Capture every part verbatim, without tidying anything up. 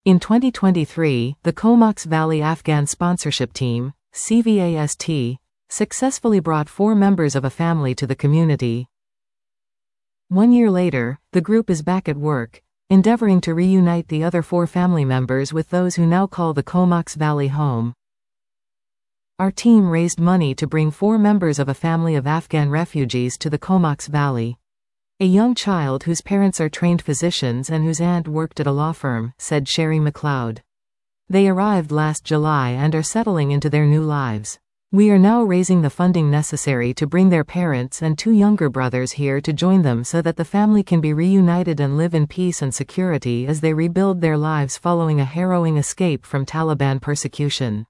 In twenty twenty-three, the Comox Valley Afghan Sponsorship Team, C V A S T, successfully brought four members of a family to the community. One year later, the group is back at work, endeavoring to reunite the other four family members with those who now call the Comox Valley home. Our team raised money to bring four members of a family of Afghan refugees to the Comox Valley. A young child whose parents are trained physicians and whose aunt worked at a law firm, said Sherry McLeod. They arrived last July and are settling into their new lives. We are now raising the funding necessary to bring their parents and two younger brothers here to join them so that the family can be reunited and live in peace and security as they rebuild their lives following a harrowing escape from Taliban persecution.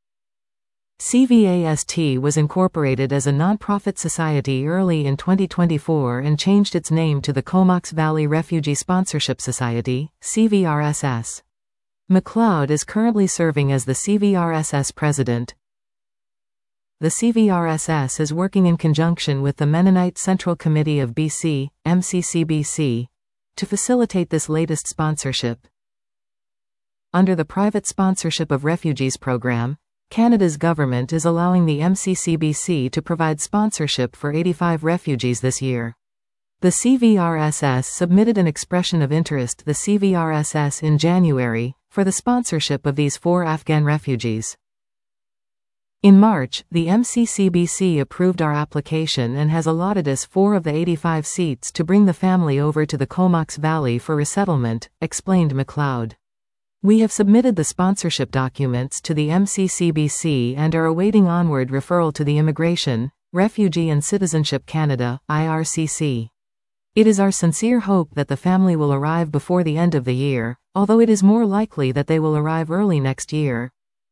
C V A S T was incorporated as a non-profit society early in twenty twenty-four and changed its name to the Comox Valley Refugee Sponsorship Society, C V R S S. McLeod is currently serving as the C V R S S president. The C V R S S is working in conjunction with the Mennonite Central Committee of B C, M C C B C, to facilitate this latest sponsorship. Under the Private Sponsorship of Refugees program, Canada's government is allowing the M C C B C to provide sponsorship for eighty-five refugees this year. The C V R S S submitted an expression of interest to the C V R S S in January for the sponsorship of these four Afghan refugees. In March, the M C C B C approved our application and has allotted us four of the eighty-five seats to bring the family over to the Comox Valley for resettlement, explained McLeod. We have submitted the sponsorship documents to the M C C B C and are awaiting onward referral to the Immigration, Refugee and Citizenship Canada, I R C C. It is our sincere hope that the family will arrive before the end of the year, although it is more likely that they will arrive early next year.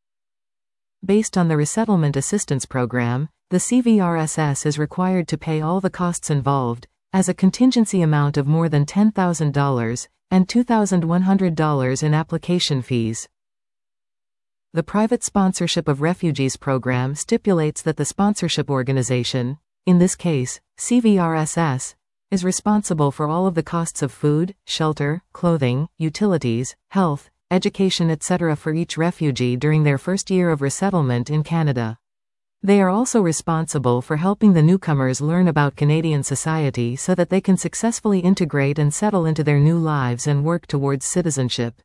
Based on the Resettlement Assistance Program, the C V R S S is required to pay all the costs involved, as a contingency amount of more than ten thousand dollars, and two thousand one hundred dollars in application fees. The Private Sponsorship of Refugees program stipulates that the sponsorship organization, in this case, C V R S S, is responsible for all of the costs of food, shelter, clothing, utilities, health, education et cetera for each refugee during their first year of resettlement in Canada. They are also responsible for helping the newcomers learn about Canadian society so that they can successfully integrate and settle into their new lives and work towards citizenship.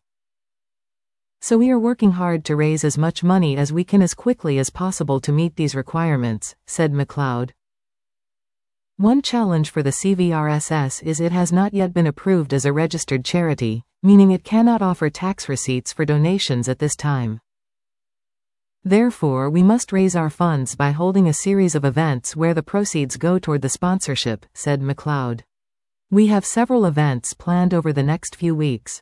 So we are working hard to raise as much money as we can as quickly as possible to meet these requirements, said McLeod. One challenge for the C V R S S is it has not yet been approved as a registered charity, meaning it cannot offer tax receipts for donations at this time. Therefore, we must raise our funds by holding a series of events where the proceeds go toward the sponsorship, said McLeod. We have several events planned over the next few weeks.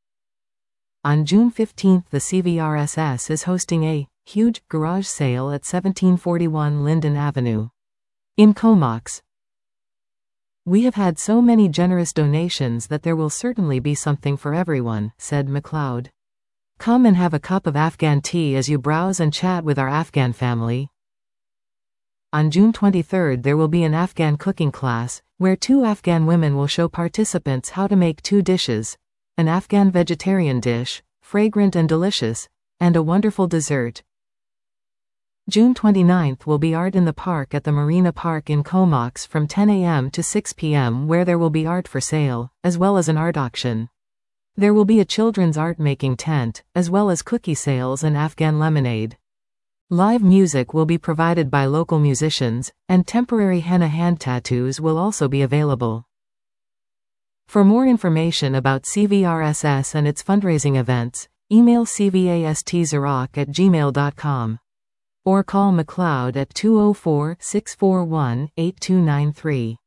On June fifteenth, the C V R S S is hosting a huge garage sale at seventeen forty-one Linden Avenue in Comox. We have had so many generous donations that there will certainly be something for everyone, said McLeod. Come and have a cup of Afghan tea as you browse and chat with our Afghan family. On June twenty-third, there will be an Afghan cooking class, where two Afghan women will show participants how to make two dishes, an Afghan vegetarian dish, fragrant and delicious, and a wonderful dessert. June twenty-ninth will be Art in the Park at the Marina Park in Comox from ten a m to six p m where there will be art for sale, as well as an art auction. There will be a children's art-making tent, as well as cookie sales and Afghan lemonade. Live music will be provided by local musicians, and temporary henna hand tattoos will also be available. For more information about C V R S S and its fundraising events, email c v a s t zarak at gmail dot com. Or call McLeod at two oh four, six four one, eight two nine three.